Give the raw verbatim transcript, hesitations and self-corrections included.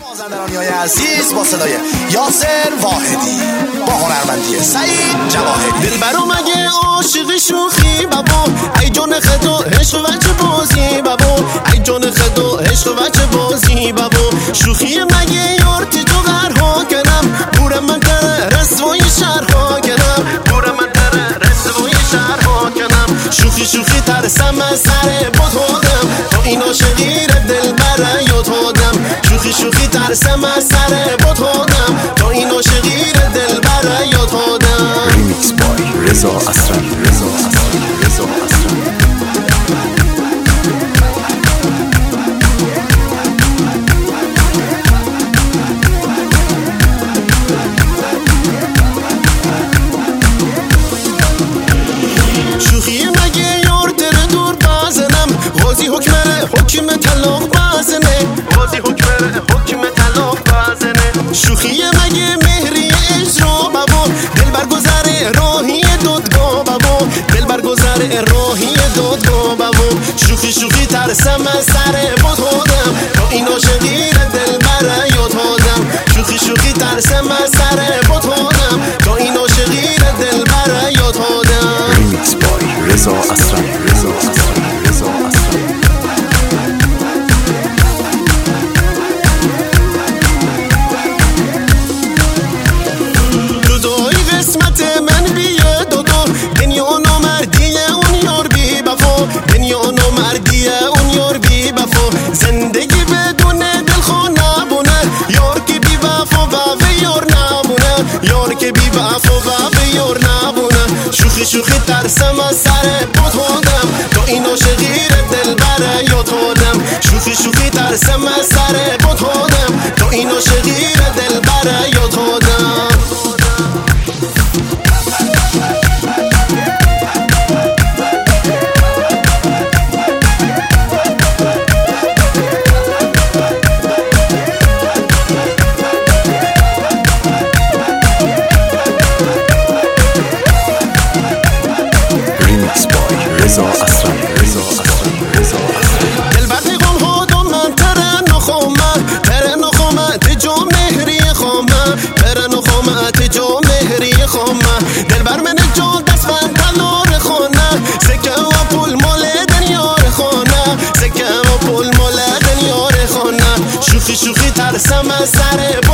مازندرانی‌های عزیز با صدای یاسر واحدی با هنرمندی سعید جواهری. دلبرو مگه عاشق شوخی بابا، ای جون خدا عشق وچه بازی بابا، ای جون خدا عشق وچه بازی بابا. شوخی مگه یار تجو غرها کنم، بورم من در رسوای شهرها کنم، بورم من در رسوای شهرها کنم. شوخی شوخی ترسم از سر بودم، تا این عاشقی دلبر یاد هادم. شوخی شوخی ترسم از سر بودم، تا این عاشقی دلبر یاد هادم. ریمیکس بای رضا اسرانی. رضا اسرانی. رضا اسرانی. شوخی مگه یار دل دور بازنم، غازی حکمره حکم طلاق بازنه، غازی حکمره حکم طلاق بازنه. شوخی مگه مهری اجرا بابا، دل برگذره راهی دادگاه بابا، دل برگذره راهی دادگاه بابا. شوخی شوخی ترسم از سر بود هادم، تا این عاشقی دل بر یاد هادم. شوخی شوخی ترسم از سر بود هادم، تا این عاشقی دل بر یاد هادم. ریمیکس بای رضا اسرانی. رضا اسرانی. رضا اسرانی. دودوی قسمت من بیه دودو، دنیا نامردیه اون یار بی بفا، دنیا نامردیه اون یار بی بفا. زندگی بدون دلخواه نبونه، یار که بی وفا و یار نبونه، یار که بی وفا و یار نبونه. شوخی شوخی ترسم از سر بود هادم، تا این عاشقی دل بر یاد هادم. شوخی شوخی ترسم از سر بود هادم، تا این عاشقی دل بر یاد هادم. ریمیکس بای رضا اسرانی. رضا اسرانی. رضا اسرانی. دل بر پیغام هادم من ترن خامه، ترن خامه تجا مهری خامه، ترن خامه تجا مهری خامه. دل بر من جا دست من تلار خانه، سکه و پول مال دنیار خانه، سکه و پول مال دنیار خانه. شوخی شوخی ترسم از سر